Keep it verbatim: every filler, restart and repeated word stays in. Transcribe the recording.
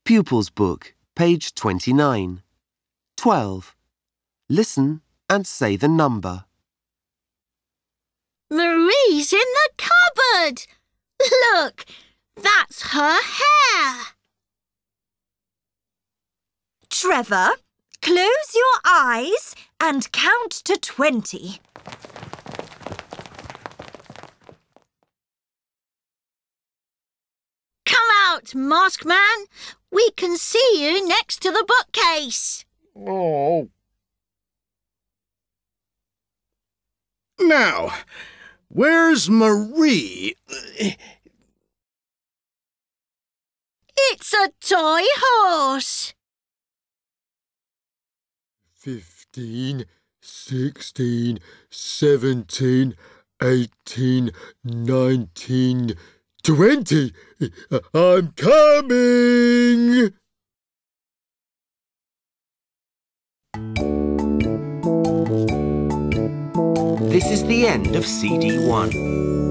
Pupils Book, page twenty-nine. twelve. Listen and say the number. Marie's in the cupboard. Look, that's her hair. Trevor, close your eyes and count to twenty. Come out, Mask Man. We can see you next to the bookcase. Oh. Now, where's Marie? It's a toy horse. Fifteen, sixteen, seventeen, eighteen, nineteen, twenty. I'm coming! This is the end of C D one.